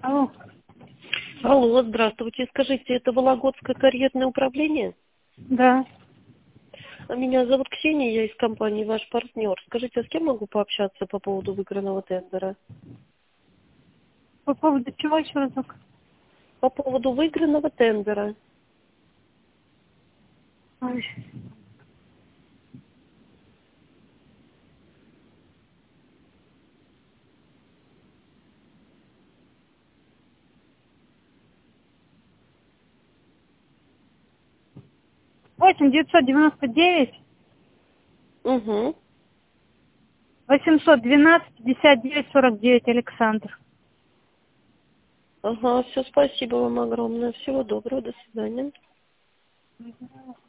Алло. Алло, здравствуйте. Скажите, это Вологодское карьерное управление? Да. Меня зовут Ксения, я из компании «Ваш партнер». Скажите, а с кем могу пообщаться по поводу выигранного тендера? По поводу чего еще разок? По поводу выигранного тендера. Ой. Восемь 999 Угу. 812 59 49 Александр. Ага, все, спасибо вам огромное. Всего доброго, до свидания.